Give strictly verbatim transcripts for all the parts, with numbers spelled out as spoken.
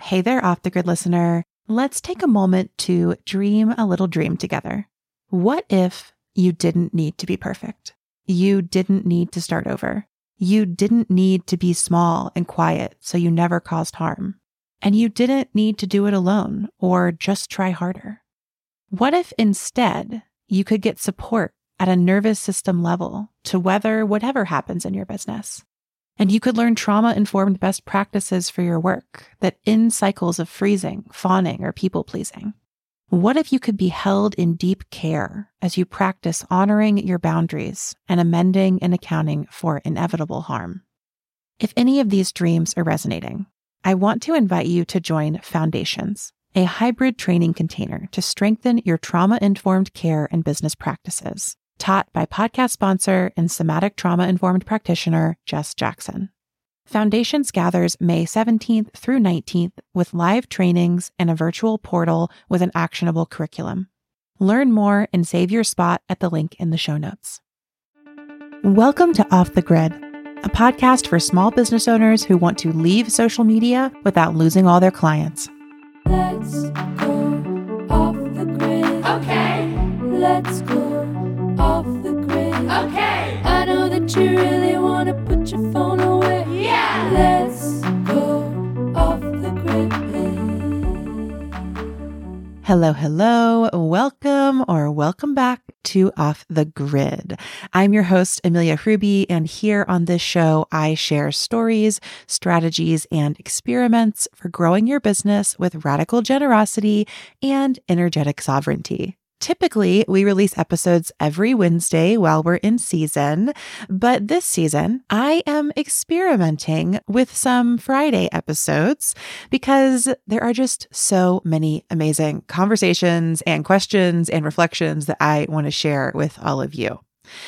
Hey there, Off the Grid listener. Let's take a moment to dream a little dream together. What if you didn't need to be perfect? You didn't need to start over. You didn't need to be small and quiet so you never caused harm. And you didn't need to do it alone or just try harder. What if instead you could get support at a nervous system level to weather whatever happens in your business? And you could learn trauma-informed best practices for your work that end cycles of freezing, fawning, or people-pleasing. What if you could be held in deep care as you practice honoring your boundaries and amending and accounting for inevitable harm? If any of these dreams are resonating, I want to invite you to join Foundations, a hybrid training container to strengthen your trauma-informed care and business practices, taught by podcast sponsor and somatic trauma-informed practitioner, Jess Jackson. Foundations gathers May seventeenth through nineteenth with live trainings and a virtual portal with an actionable curriculum. Learn more and save your spot at the link in the show notes. Welcome to Off the Grid, a podcast for small business owners who want to leave social media without losing all their clients. Let's go off the grid. Okay. Let's go off the grid. Okay. I know that you really want to put your phone away. Yeah. Let's go off the grid. Hello, hello. Welcome or welcome back to Off the Grid. I'm your host, Amelia Hruby, and here on this show, I share stories, strategies, and experiments for growing your business with radical generosity and energetic sovereignty. Typically, we release episodes every Wednesday while we're in season, but this season, I am experimenting with some Friday episodes because there are just so many amazing conversations and questions and reflections that I want to share with all of you.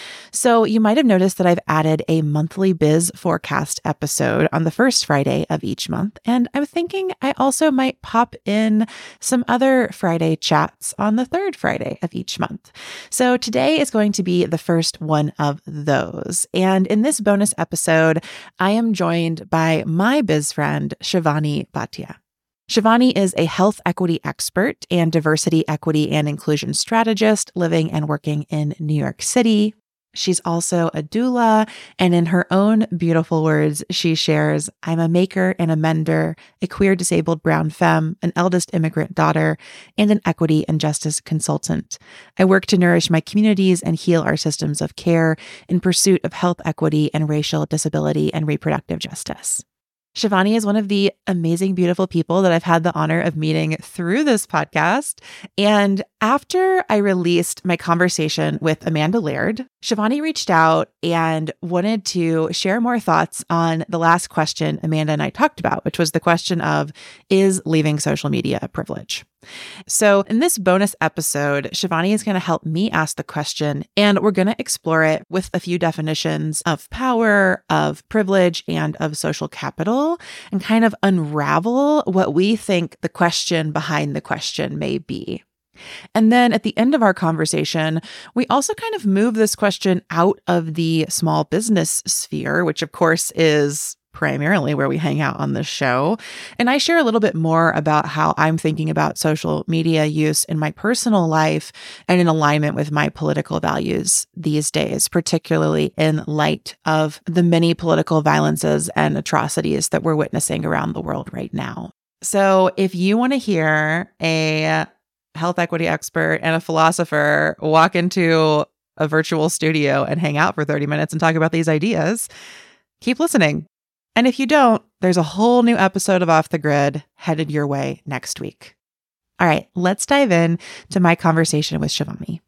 So you might have noticed that I've added a monthly biz forecast episode on the first Friday of each month. And I'm thinking I also might pop in some other Friday chats on the third Friday of each month. So today is going to be the first one of those. And in this bonus episode, I am joined by my biz friend, Shivani Bhatia. Shivani is a health equity expert and diversity, equity, and inclusion strategist living and working in New York City. She's also a doula, and in her own beautiful words, she shares, I'm a maker and a mender, a queer disabled brown femme, an eldest immigrant daughter, and an equity and justice consultant. I work to nourish my communities and heal our systems of care in pursuit of health equity and racial disability and reproductive justice. Shivani is one of the amazing, beautiful people that I've had the honor of meeting through this podcast. And after I released my conversation with Amanda Laird, Shivani reached out and wanted to share more thoughts on the last question Amanda and I talked about, which was the question of, is leaving social media a privilege? So in this bonus episode, Shivani is going to help me ask the question, and we're going to explore it with a few definitions of power, of privilege, and of social capital, and kind of unravel what we think the question behind the question may be. And then at the end of our conversation, we also kind of move this question out of the small business sphere, which of course is primarily where we hang out on this show. And I share a little bit more about how I'm thinking about social media use in my personal life and in alignment with my political values these days, particularly in light of the many political violences and atrocities that we're witnessing around the world right now. So if you want to hear a health equity expert and a philosopher walk into a virtual studio and hang out for thirty minutes and talk about these ideas, keep listening. And if you don't, there's a whole new episode of Off the Grid headed your way next week. All right, let's dive in to my conversation with Shivani.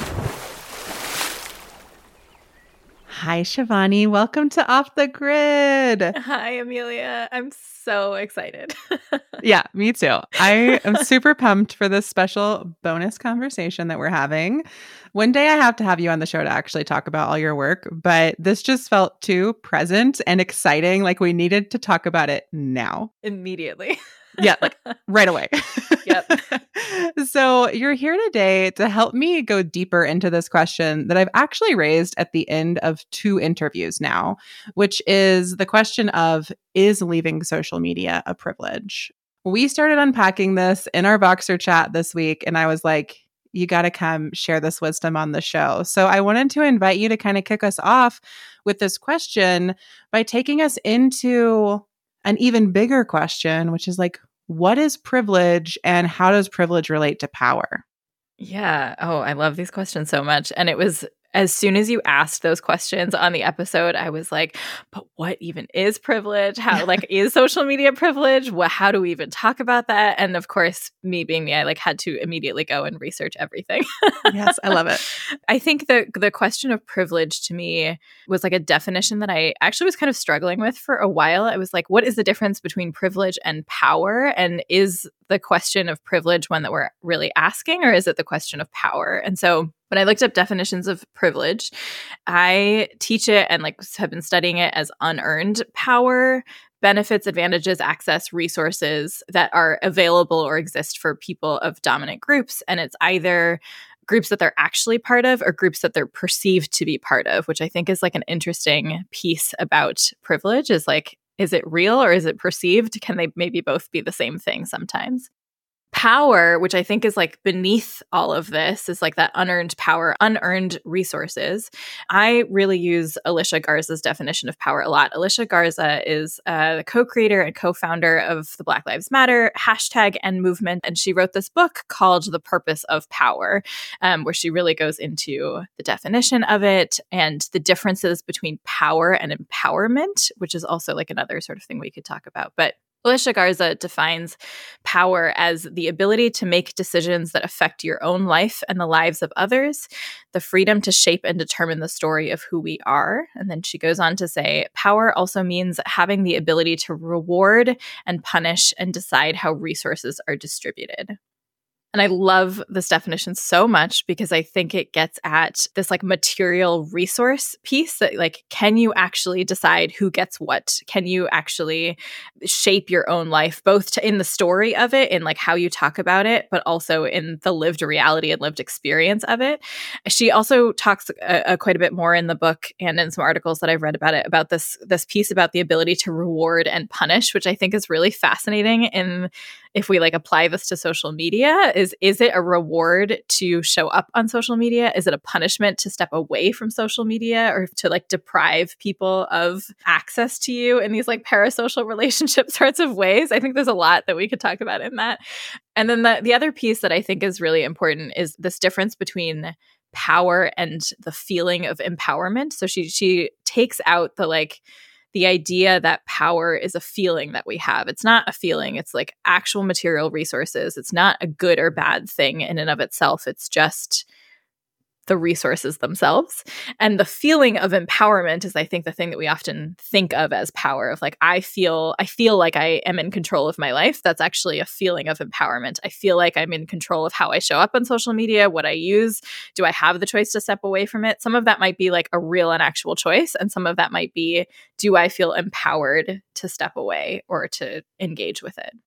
Hi, Shivani. Welcome to Off the Grid. Hi, Amelia. I'm so excited. Yeah, me too. I am super pumped for this special bonus conversation that we're having. One day I have to have you on the show to actually talk about all your work, but this just felt too present and exciting. Like we needed to talk about it now. Immediately. Yeah, like right away. Yep. So you're here today to help me go deeper into this question that I've actually raised at the end of two interviews now, which is the question of, is leaving social media a privilege? We started unpacking this in our Voxer chat this week, and I was like, you got to come share this wisdom on the show. So I wanted to invite you to kind of kick us off with this question by taking us into an even bigger question, which is like, what is privilege and how does privilege relate to power? Yeah. Oh, I love these questions so much. And it was as soon as you asked those questions on the episode, I was like, but what even is privilege? How, like, is social media privilege? What, how do we even talk about that? And of course, me being me, I like had to immediately go and research everything. Yes, I love it. I think the the question of privilege to me was like a definition that I actually was kind of struggling with for a while. I was like, what is the difference between privilege and power? And is the question of privilege one that we're really asking, or is it the question of power? And so when I looked up definitions of privilege, I teach it and like have been studying it as unearned power, benefits, advantages, access, resources that are available or exist for people of dominant groups. And it's either groups that they're actually part of or groups that they're perceived to be part of, which I think is like an interesting piece about privilege is like, is it real or is it perceived? Can they maybe both be the same thing sometimes? Power, which I think is like beneath all of this, is like that unearned power, unearned resources. I really use Alicia Garza's definition of power a lot. Alicia Garza is uh, the co-creator and co-founder of the Black Lives Matter hashtag and movement. And she wrote this book called The Purpose of Power, um, where she really goes into the definition of it and the differences between power and empowerment, which is also like another sort of thing we could talk about. But Alicia Garza defines power as the ability to make decisions that affect your own life and the lives of others, the freedom to shape and determine the story of who we are. And then she goes on to say, power also means having the ability to reward and punish and decide how resources are distributed. And I love this definition so much because I think it gets at this like material resource piece that like, can you actually decide who gets what? Can you actually shape your own life, both to, in the story of it, in like how you talk about it, but also in the lived reality and lived experience of it. She also talks uh, uh, quite a bit more in the book and in some articles that I've read about it, about this, this piece about the ability to reward and punish, which I think is really fascinating in if we like apply this to social media. Is is it a reward to show up on social media? Is it a punishment to step away from social media or to like deprive people of access to you in these like parasocial relationship sorts of ways? I think there's a lot that we could talk about in that. And then the, the other piece that I think is really important is this difference between power and the feeling of empowerment. So she she takes out the like the idea that power is a feeling that we have. It's not a feeling. It's like actual material resources. It's not a good or bad thing in and of itself. It's just the resources themselves. And the feeling of empowerment is, I think, the thing that we often think of as power, of like, I feel, I feel like I am in control of my life. That's actually a feeling of empowerment. I feel like I'm in control of how I show up on social media, what I use. Do I have the choice to step away from it? Some of that might be like a real and actual choice. And some of that might be, do I feel empowered to step away or to engage with it?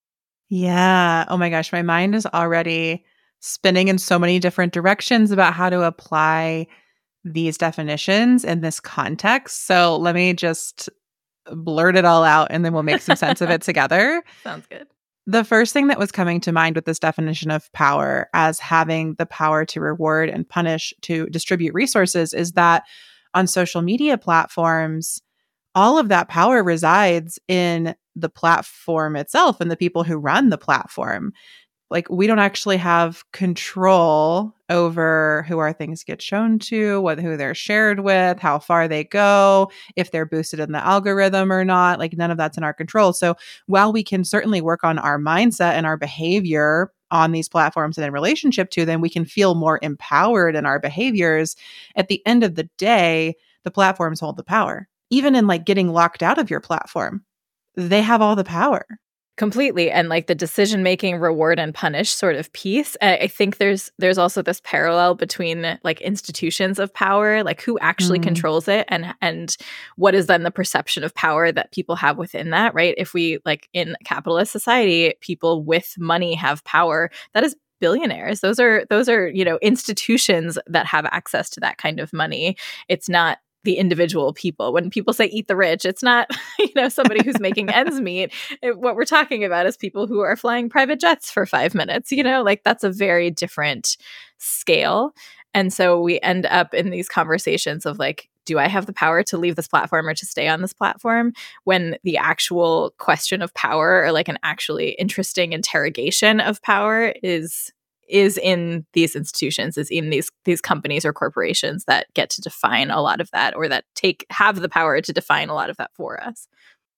Yeah. Oh my gosh. My mind is already spinning in so many different directions about how to apply these definitions in this context. So let me just blurt it all out and then we'll make some sense of it together. Sounds good. The first thing that was coming to mind with this definition of power as having the power to reward and punish, to distribute resources, is that on social media platforms, all of that power resides in the platform itself and the people who run the platform. Like, we don't actually have control over who our things get shown to, what, who they're shared with, how far they go, if they're boosted in the algorithm or not. Like, none of that's in our control. So while we can certainly work on our mindset and our behavior on these platforms and in relationship to them, we can feel more empowered in our behaviors. At the end of the day, the platforms hold the power. Even in like getting locked out of your platform, they have all the power. Completely. And like the decision-making, reward and punish sort of piece. I, I think there's there's also this parallel between like institutions of power, like who actually mm. controls it, and and what is then the perception of power that people have within that, right? If we like in capitalist society, people with money have power, that is billionaires. Those are those are, you know, institutions that have access to that kind of money. It's not the individual people. When people say eat the rich, it's not, you know, somebody who's making ends meet. It, what we're talking about is people who are flying private jets for five minutes, you know, like that's a very different scale. And so we end up in these conversations of like, do I have the power to leave this platform or to stay on this platform? When the actual question of power, or like an actually interesting interrogation of power, is is in these institutions, is in these these companies or corporations that get to define a lot of that, or that take have the power to define a lot of that for us.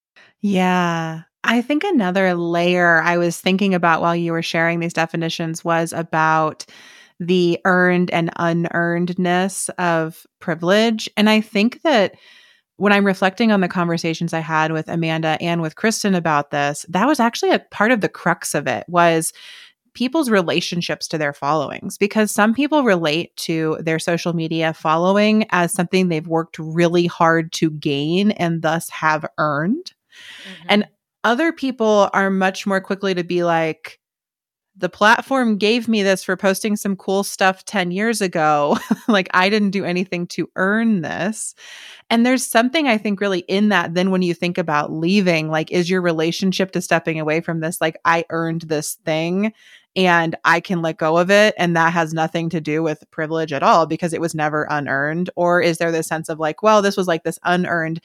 Yeah. I think another layer I was thinking about while you were sharing these definitions was about the earned and unearnedness of privilege. And I think that when I'm reflecting on the conversations I had with Amanda and with Kristen about this, that was actually a part of the crux of it, was people's relationships to their followings. Because some people relate to their social media following as something they've worked really hard to gain and thus have earned. Mm-hmm. And other people are much more quickly to be like, the platform gave me this for posting some cool stuff ten years ago. Like, I didn't do anything to earn this. And there's something I think really in that. Then when you think about leaving, like, is your relationship to stepping away from this, like, I earned this thing and I can let go of it, and that has nothing to do with privilege at all because it was never unearned? Or is there this sense of like, well, this was like this unearned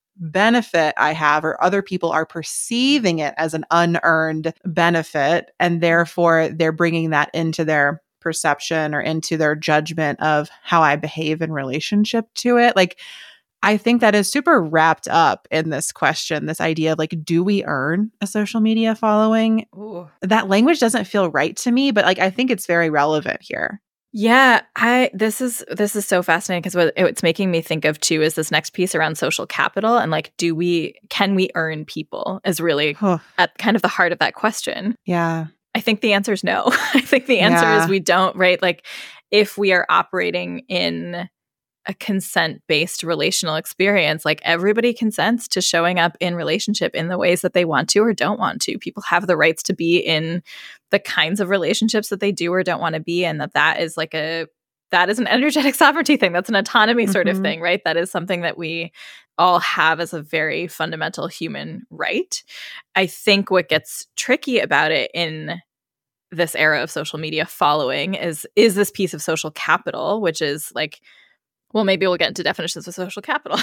benefit I have, or other people are perceiving it as an unearned benefit, and therefore they're bringing that into their perception or into their judgment of how I behave in relationship to it? Like, I think that is super wrapped up in this question, this idea of like, do we earn a social media following? Ooh. That language doesn't feel right to me, but like, I think it's very relevant here. Yeah, I this is this is so fascinating, because what it's making me think of too is this next piece around social capital, and like, do we can we earn people, is really at kind of the heart of that question. Yeah. I think the answer is no. I think the answer yeah. is we don't, right? Like, if we are operating in a consent-based relational experience, like, everybody consents to showing up in relationship in the ways that they want to or don't want to. People have the rights to be in the kinds of relationships that they do or don't want to be in. That that is like a that is an energetic sovereignty thing. That's an autonomy sort mm-hmm. of thing, right? That is something that we all have as a very fundamental human right. I think what gets tricky about it in this era of social media following is is this piece of social capital, which is like, well, maybe we'll get into definitions of social capital.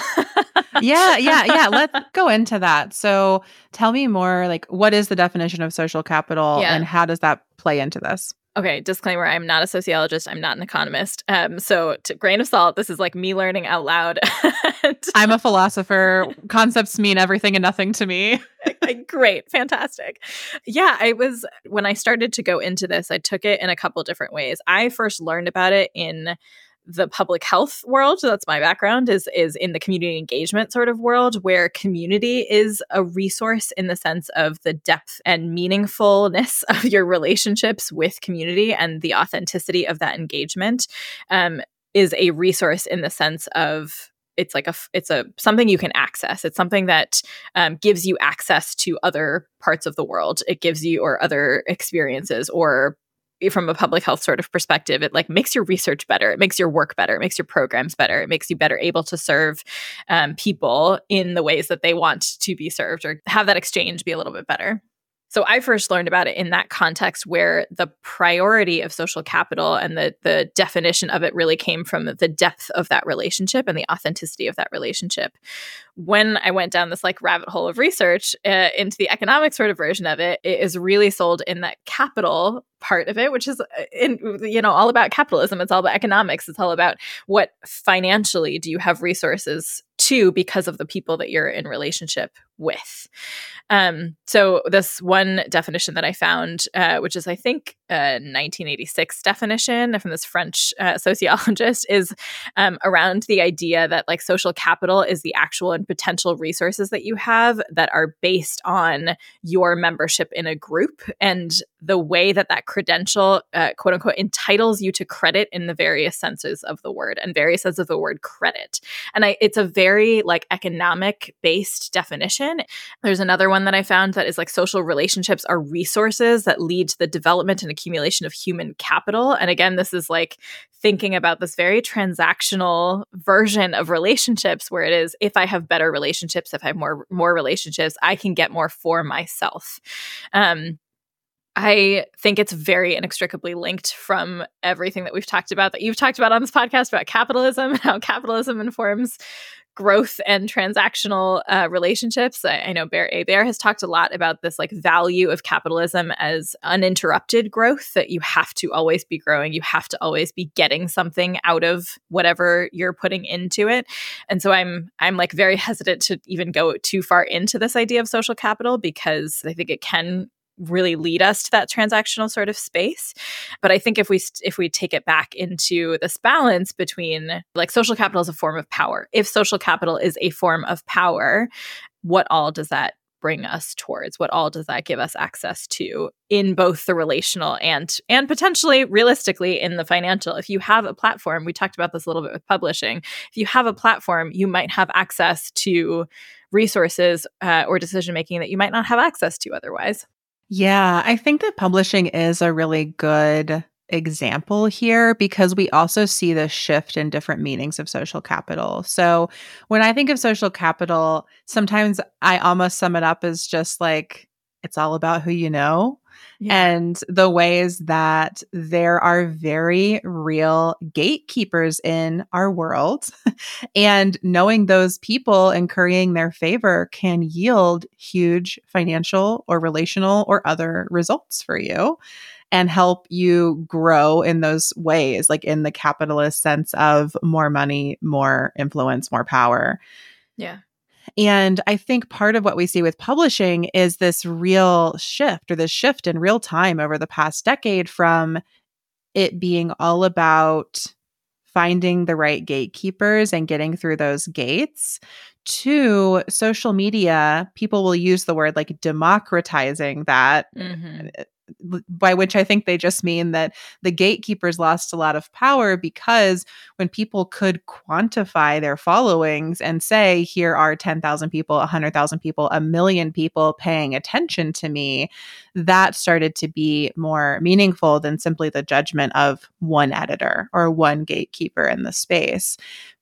yeah, yeah, yeah. Let's go into that. So tell me more, like, what is the definition of social capital yeah. and how does that play into this? Okay, disclaimer, I'm not a sociologist. I'm not an economist. Um, so to grain of salt, this is like me learning out loud. I'm a philosopher. Concepts mean everything and nothing to me. Great. Fantastic. Yeah, I was, when I started to go into this, I took it in a couple different ways. I first learned about it in the public health world. So that's my background, is is in the community engagement sort of world, where community is a resource in the sense of the depth and meaningfulness of your relationships with community, and the authenticity of that engagement um, is a resource in the sense of it's like a it's a something you can access. It's something that um, gives you access to other parts of the world. It gives you, or other experiences, or from a public health sort of perspective, it like makes your research better. It makes your work better. It makes your programs better. It makes you better able to serve um, people in the ways that they want to be served, or have that exchange be a little bit better. So I first learned about it in that context, where the priority of social capital and the the definition of it really came from the depth of that relationship and the authenticity of that relationship. When I went down this like rabbit hole of research uh, into the economic sort of version of it, it is really sold in that capital part of it, which is in, you know, all about capitalism. It's all about economics. It's all about what financially do you have resources to because of the people that you're in relationship with. Um, so this one definition that I found, uh, which is I think a nineteen eighty-six definition from this French uh, sociologist, is um, around the idea that like social capital is the actual and potential resources that you have that are based on your membership in a group, and the way that that credential, uh, quote unquote, entitles you to credit in the various senses of the word, and various senses of the word credit. And I, it's a very like economic based definition. definition. There's another one that I found that is like social relationships are resources that lead to the development and accumulation of human capital. And again, this is like thinking about this very transactional version of relationships where it is, if I have better relationships, if I have more more relationships, I can get more for myself. Um, I think it's very inextricably linked from everything that we've talked about, that you've talked about on this podcast about capitalism, how capitalism informs growth and transactional uh, relationships. I, I know Bear A. Bear has talked a lot about this like value of capitalism as uninterrupted growth, that you have to always be growing. You have to always be getting something out of whatever you're putting into it. And so I'm I'm like very hesitant to even go too far into this idea of social capital, because I think it can really lead us to that transactional sort of space. But I think if we st- if we take it back into this balance between like social capital is a form of power. If social capital is a form of power, what all does that bring us towards? What all does that give us access to in both the relational and and potentially realistically in the financial? If you have a platform, we talked about this a little bit with publishing. If you have a platform, you might have access to resources uh, or decision making that you might not have access to otherwise. Yeah, I think that publishing is a really good example here, because we also see this shift in different meanings of social capital. So when I think of social capital, sometimes I almost sum it up as just like, it's all about who you know. Yeah. And the ways that there are very real gatekeepers in our world. And knowing those people and currying their favor can yield huge financial or relational or other results for you and help you grow in those ways, like in the capitalist sense of more money, more influence, more power. Yeah. And I think part of what we see with publishing is this real shift or this shift in real time over the past decade from it being all about finding the right gatekeepers and getting through those gates to social media. People will use the word like democratizing that. Mm-hmm. By which I think they just mean that the gatekeepers lost a lot of power, because when people could quantify their followings and say, here are ten thousand people, one hundred thousand people, a million people paying attention to me, that started to be more meaningful than simply the judgment of one editor or one gatekeeper in the space.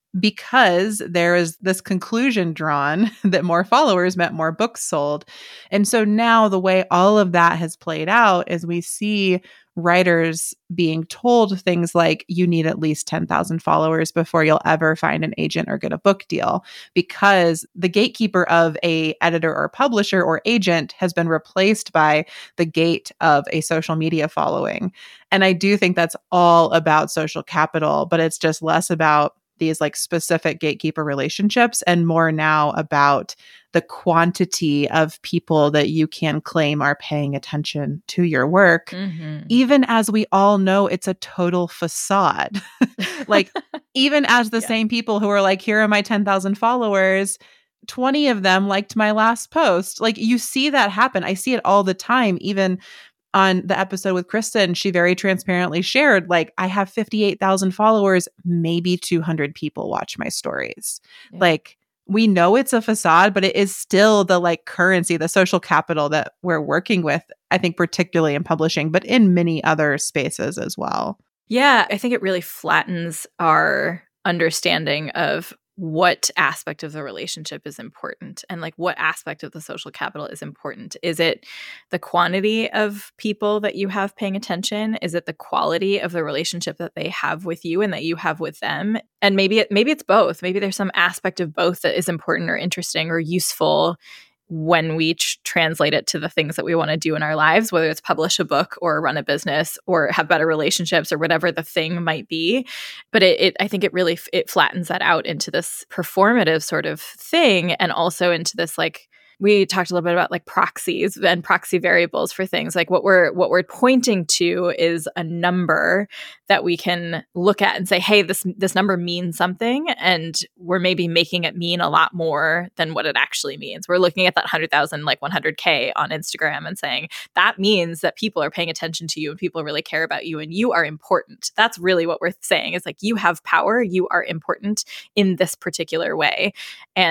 Because there is this conclusion drawn that more followers meant more books sold. And so now the way all of that has played out is we see writers being told things like, you need at least ten thousand followers before you'll ever find an agent or get a book deal, because the gatekeeper of a editor or publisher or agent has been replaced by the gate of a social media following. And I do think that's all about social capital, but it's just less about these like specific gatekeeper relationships and more now about the quantity of people that you can claim are paying attention to your work, mm-hmm. even as we all know it's a total facade. Like, even as the yeah. same people who are like, here are my ten thousand followers, twenty of them liked my last post. Like, you see that happen. I see it all the time, even on the episode with Kristen, she very transparently shared, like, I have fifty-eight thousand followers, maybe two hundred people watch my stories. Yeah. Like, we know it's a facade, but it is still the like currency, the social capital that we're working with, I think, particularly in publishing, but in many other spaces as well. Yeah, I think it really flattens our understanding of what aspect of the relationship is important and like what aspect of the social capital is important. Is it the quantity of people that you have paying attention? Is it the quality of the relationship that they have with you and that you have with them? And maybe it, maybe it's both. Maybe there's some aspect of both that is important or interesting or useful when we tr- translate it to the things that we want to do in our lives, whether it's publish a book or run a business or have better relationships or whatever the thing might be. But it, it I think it really, f- it flattens that out into this performative sort of thing, and also into this like, we talked a little bit about like proxies and proxy variables for things. Like what we're what we're pointing to is a number that we can look at and say, hey, this this number means something, and we're maybe making it mean a lot more than what it actually means. We're looking at that one hundred thousand, like one hundred K on Instagram and saying, that means that people are paying attention to you and people really care about you and you are important. That's really what we're saying. It's like, you have power, you are important in this particular way. And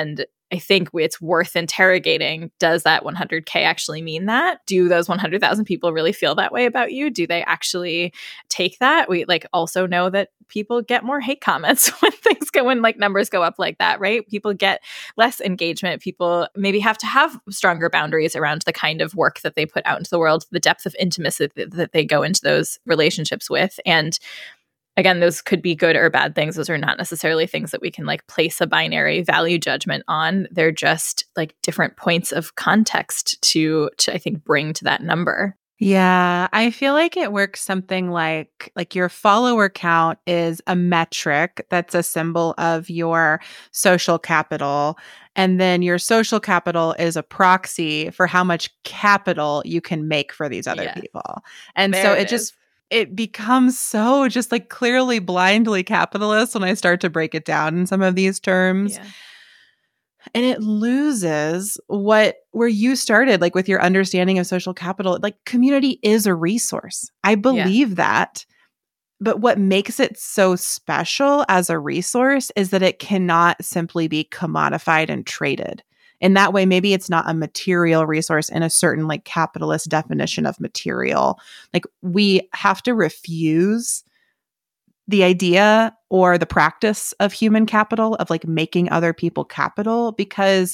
I think it's worth interrogating. Does that one hundred K actually mean that? Do those one hundred thousand people really feel that way about you? Do they actually take that? We like also know that people get more hate comments when things go, when like numbers go up like that, right? People get less engagement. People maybe have to have stronger boundaries around the kind of work that they put out into the world, the depth of intimacy that, that they go into those relationships with. And again, those could be good or bad things. Those are not necessarily things that we can like place a binary value judgment on. They're just like different points of context to, to I think, bring to that number. Yeah, I feel like it works something like like your follower count is a metric that's a symbol of your social capital. And then your social capital is a proxy for how much capital you can make for these other Yeah. people. And There so it it just is. it becomes so just like clearly blindly capitalist when I start to break it down in some of these terms. Yeah. And it loses what where you started, like with your understanding of social capital. Like community is a resource. I believe that. But what makes it so special as a resource is that it cannot simply be commodified and traded. In that way, maybe it's not a material resource in a certain like capitalist definition of material. Like we have to refuse the idea or the practice of human capital, of like making other people capital, because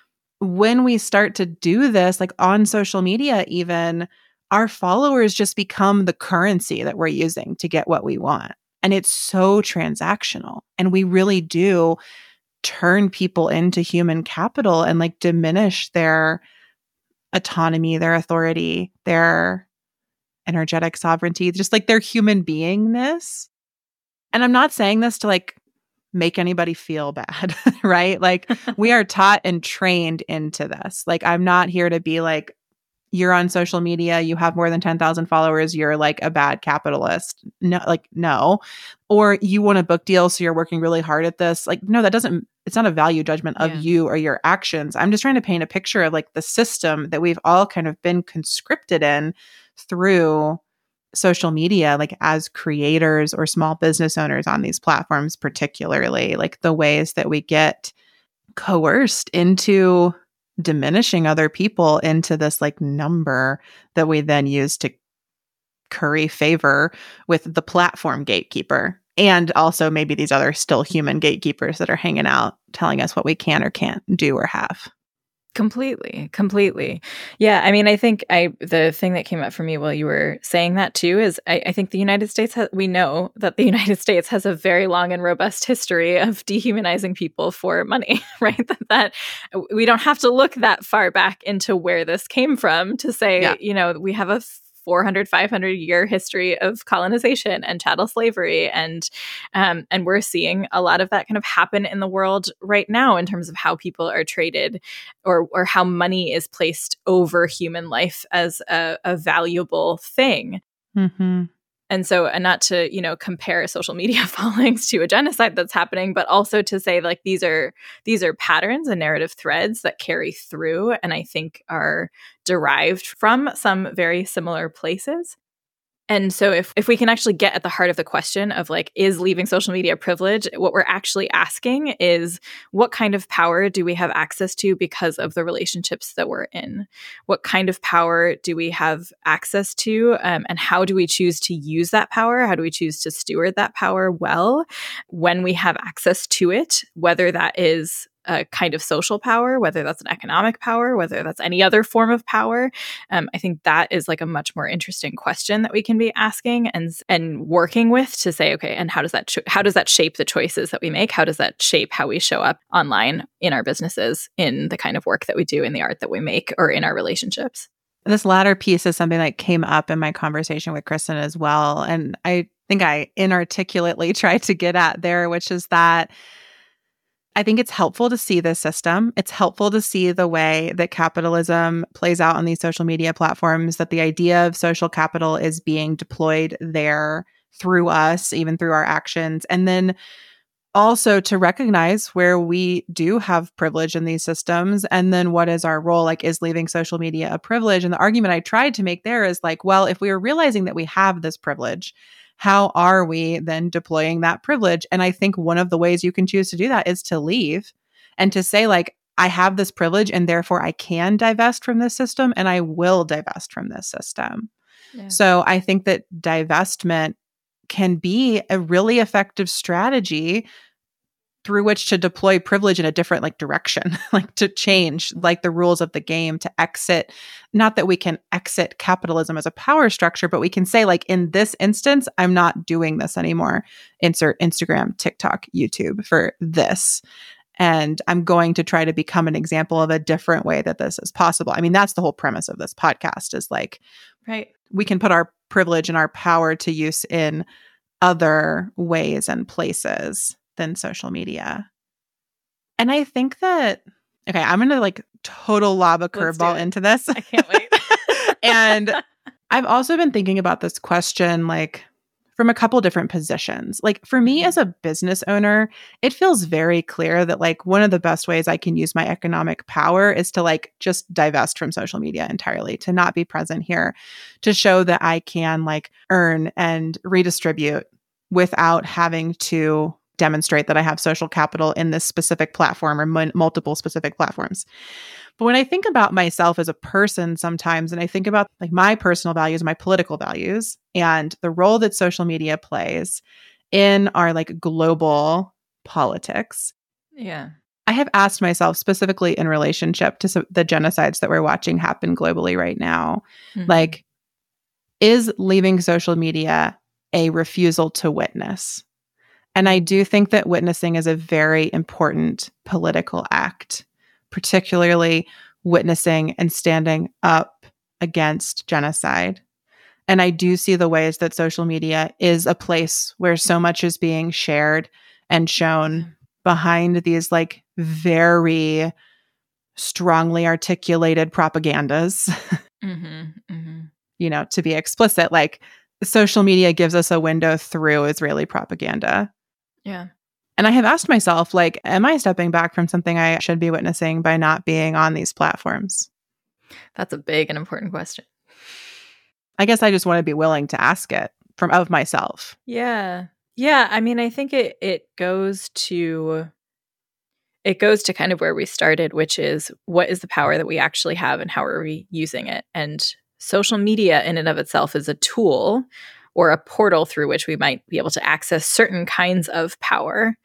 when we start to do this, like on social media, even our followers just become the currency that we're using to get what we want. And it's so transactional. And we really do turn people into human capital and like diminish their autonomy, their authority, their energetic sovereignty, just like their human beingness. And I'm not saying this to like make anybody feel bad, right? Like we are taught and trained into this. Like I'm not here to be like, you're on social media, you have more than ten thousand followers, you're like a bad capitalist. No, like no. Or you want a book deal, so you're working really hard at this. Like, no, that doesn't, it's not a value judgment of Yeah. you or your actions. I'm just trying to paint a picture of like the system that we've all kind of been conscripted in through social media, like as creators or small business owners on these platforms, particularly like the ways that we get coerced into diminishing other people into this like number that we then use to curry favor with the platform gatekeeper. And also maybe these other still human gatekeepers that are hanging out telling us what we can or can't do or have. Completely, completely. Yeah, I mean, I think I the thing that came up for me while you were saying that too is I, I think the United States has, we know that the United States has a very long and robust history of dehumanizing people for money, right? That, that we don't have to look that far back into where this came from to say, Yeah. you know, we have a four hundred, five hundred year history of colonization and chattel slavery. And, um, and we're seeing a lot of that kind of happen in the world right now in terms of how people are traded or, or how money is placed over human life as a, a valuable thing. Mm-hmm. And so, and not to, you know, compare social media followings to a genocide that's happening, but also to say like these are these are patterns and narrative threads that carry through and I think are derived from some very similar places. And so if, if we can actually get at the heart of the question of like, is leaving social media privilege, what we're actually asking is what kind of power do we have access to because of the relationships that we're in? What kind of power do we have access to? Um, and how do we choose to use that power? How do we choose to steward that power well when we have access to it, whether that is a kind of social power, whether that's an economic power, whether that's any other form of power. Um, I think that is like a much more interesting question that we can be asking and and working with to say, okay, and how does that cho- how does that shape the choices that we make? How does that shape how we show up online in our businesses, in the kind of work that we do, in the art that we make, or in our relationships? This latter piece is something that came up in my conversation with Kristen as well. And I think I inarticulately tried to get at there, which is that I think it's helpful to see this system. It's helpful to see the way that capitalism plays out on these social media platforms, that the idea of social capital is being deployed there through us, even through our actions. And then also to recognize where we do have privilege in these systems. And then what is our role? Like, is leaving social media a privilege? And the argument I tried to make there is like, well, if we are realizing that we have this privilege, how are we then deploying that privilege? And I think one of the ways you can choose to do that is to leave and to say like, I have this privilege and therefore I can divest from this system and I will divest from this system. Yeah. So I think that divestment can be a really effective strategy through which to deploy privilege in a different like direction, like to change like the rules of the game, to exit. Not that we can exit capitalism as a power structure, but we can say like, in this instance, I'm not doing this anymore. Insert Instagram, TikTok, YouTube for this. And I'm going to try to become an example of a different way that this is possible. I mean, that's the whole premise of this podcast is like, right. We can put our privilege and our power to use in other ways and places than social media. And I think that, okay, I'm going to like total lob a curveball into this. I can't wait. And I've also been thinking about this question like from a couple different positions. Like for me as a business owner, it feels very clear that like one of the best ways I can use my economic power is to like just divest from social media entirely, to not be present here, to show that I can like earn and redistribute without having to demonstrate that I have social capital in this specific platform or m- multiple specific platforms. But when I think about myself as a person sometimes, and I think about like my personal values, my political values, and the role that social media plays in our like global politics. Yeah. I have asked myself specifically in relationship to so- the genocides that we're watching happen globally right now, mm-hmm. like, is leaving social media a refusal to witness? And I do think that witnessing is a very important political act, particularly witnessing and standing up against genocide. And I do see the ways that social media is a place where so much is being shared and shown behind these like very strongly articulated propagandas. Mm-hmm, mm-hmm. You know, to be explicit, like social media gives us a window through Israeli propaganda. Yeah. And I have asked myself, like, am I stepping back from something I should be witnessing by not being on these platforms? That's a big and important question. I guess I just want to be willing to ask it from of myself. Yeah. Yeah. I mean, I think it it goes to it goes to kind of where we started, which is what is the power that we actually have and how are we using it? And social media in and of itself is a tool or a portal through which we might be able to access certain kinds of power.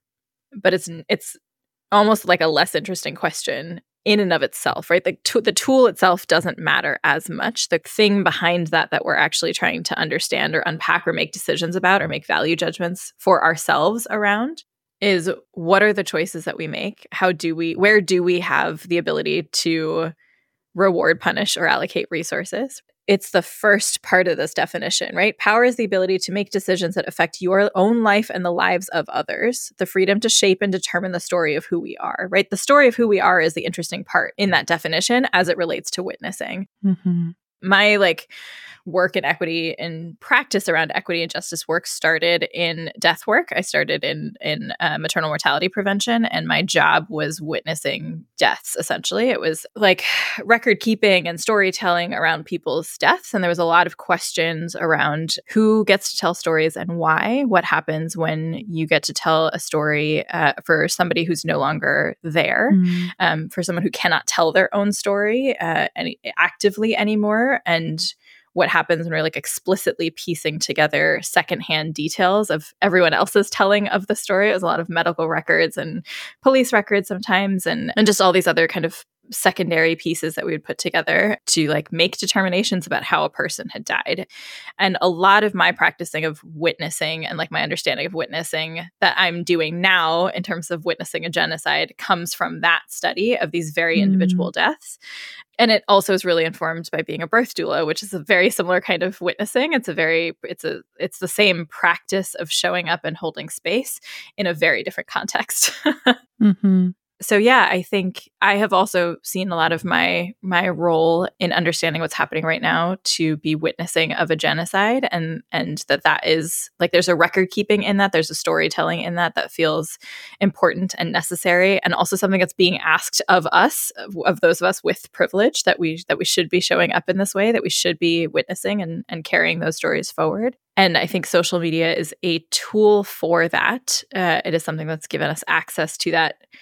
But it's it's almost like a less interesting question in and of itself, right? The, t- the tool itself doesn't matter as much. The thing behind that that we're actually trying to understand or unpack or make decisions about or make value judgments for ourselves around is what are the choices that we make? How do we, where do we have the ability to reward, punish, or allocate resources? It's the first part of this definition, right? Power is the ability to make decisions that affect your own life and the lives of others, the freedom to shape and determine the story of who we are, right? The story of who we are is the interesting part in that definition as it relates to witnessing. Mm-hmm. My like work in equity and practice around equity and justice work started in death work. I started in in uh, maternal mortality prevention, and my job was witnessing deaths. Essentially, it was like record keeping and storytelling around people's deaths, and there was a lot of questions around who gets to tell stories and why. What happens when you get to tell a story uh, for somebody who's no longer there, mm-hmm. um, for someone who cannot tell their own story uh, any, actively anymore, and what happens when we're like explicitly piecing together secondhand details of everyone else's telling of the story. It was a lot of medical records and police records sometimes, and, and just all these other kind of secondary pieces that we would put together to like make determinations about how a person had died. And a lot of my practicing of witnessing and like my understanding of witnessing that I'm doing now in terms of witnessing a genocide comes from that study of these very mm. individual deaths. And it also is really informed by being a birth doula, which is a very similar kind of witnessing. It's a very, it's a, it's the same practice of showing up and holding space in a very different context. mm-hmm. So yeah, I think I have also seen a lot of my my role in understanding what's happening right now to be witnessing of a genocide, and and that that is like there's a record keeping in that, there's a storytelling in that that feels important and necessary, and also something that's being asked of us, of, of those of us with privilege, that we that we should be showing up in this way, that we should be witnessing and and carrying those stories forward. And I think social media is a tool for that. Uh, it is something that's given us access to that.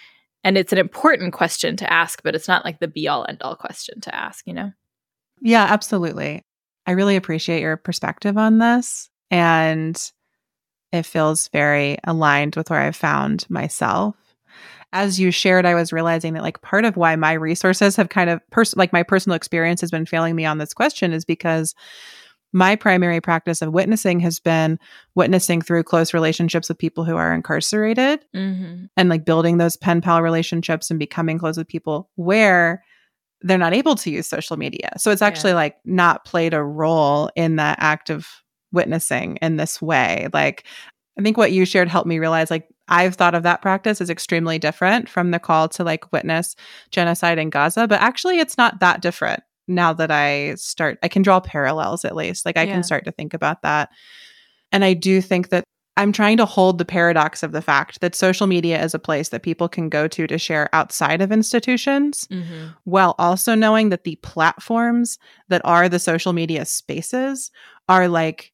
And it's an important question to ask, but it's not like the be all end all question to ask, you know? Yeah, absolutely. I really appreciate your perspective on this. And it feels very aligned with where I've found myself. As you shared, I was realizing that like part of why my resources have kind of, pers- like my personal experience has been failing me on this question is because my primary practice of witnessing has been witnessing through close relationships with people who are incarcerated Mm-hmm. and like building those pen pal relationships and becoming close with people where they're not able to use social media. So it's actually Yeah. like not played a role in the act of witnessing in this way. Like, I think what you shared helped me realize like I've thought of that practice as extremely different from the call to like witness genocide in Gaza, but actually it's not that different now that I start, I can draw parallels at least. Like I Yeah. can start to think about that. And I do think that I'm trying to hold the paradox of the fact that social media is a place that people can go to to share outside of institutions, Mm-hmm. while also knowing that the platforms that are the social media spaces are like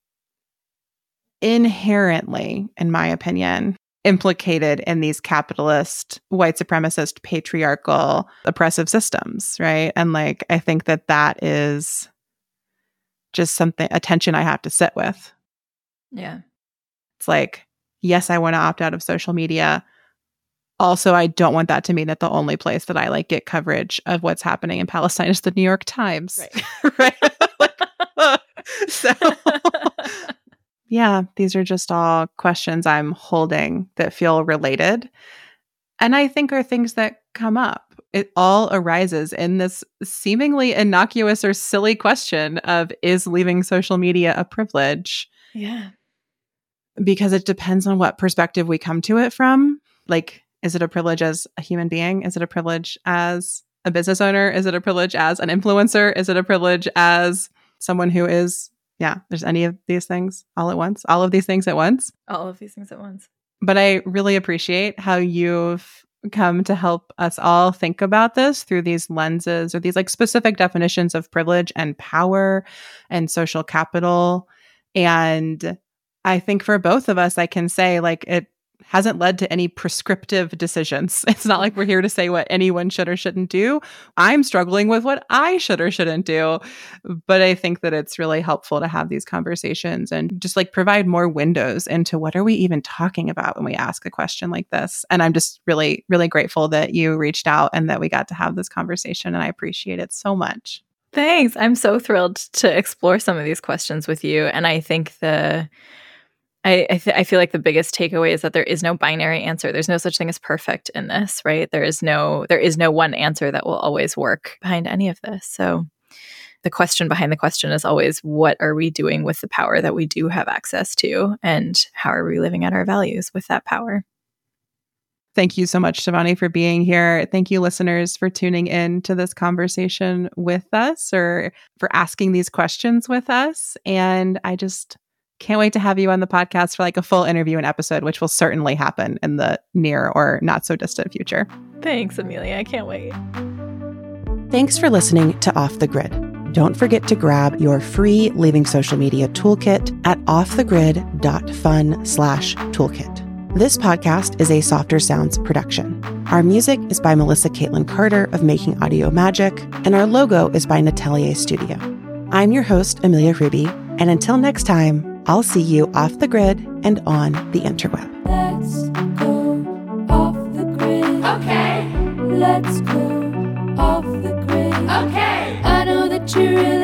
inherently, in my opinion, implicated in these capitalist, white supremacist, patriarchal, oppressive systems, right? And like, I think that that is just something, a tension I have to sit with. Yeah. It's like, yes, I want to opt out of social media. Also, I don't want that to mean that the only place that I like get coverage of what's happening in Palestine is the New York Times. Right. Right? Like, uh, so, yeah, these are just all questions I'm holding that feel related. And I think are things that come up. It all arises in this seemingly innocuous or silly question of, is leaving social media a privilege? Yeah. Because it depends on what perspective we come to it from. Like, is it a privilege as a human being? Is it a privilege as a business owner? Is it a privilege as an influencer? Is it a privilege as someone who is, yeah, there's any of these things all at once, all of these things at once. All of these things at once. But I really appreciate how you've come to help us all think about this through these lenses or these like specific definitions of privilege and power and social capital. And I think for both of us, I can say like it hasn't led to any prescriptive decisions. It's not like we're here to say what anyone should or shouldn't do. I'm struggling with what I should or shouldn't do. But I think that it's really helpful to have these conversations and just like provide more windows into what are we even talking about when we ask a question like this. And I'm just really, really grateful that you reached out and that we got to have this conversation. And I appreciate it so much. Thanks. I'm so thrilled to explore some of these questions with you. And I think the I I, th- I feel like the biggest takeaway is that there is no binary answer. There's no such thing as perfect in this, right? There is no there is no one answer that will always work behind any of this. So the question behind the question is always, what are we doing with the power that we do have access to? And how are we living out our values with that power? Thank you so much, Shivani, for being here. Thank you, listeners, for tuning in to this conversation with us or for asking these questions with us. And I just can't wait to have you on the podcast for like a full interview and episode, which will certainly happen in the near or not so distant future. Thanks, Amelia. I can't wait. Thanks for listening to Off the Grid. Don't forget to grab your free Leaving Social Media toolkit at offthegrid.fun slash toolkit. This podcast is a Softer Sounds production. Our music is by Melissa Caitlin Carter of Making Audio Magic, and our logo is by Natelier Studio. I'm your host, Amelia Ruby, and until next time, I'll see you off the grid and on the interweb. Let's go off the grid. Okay. Let's go off the grid. Okay. I know that you really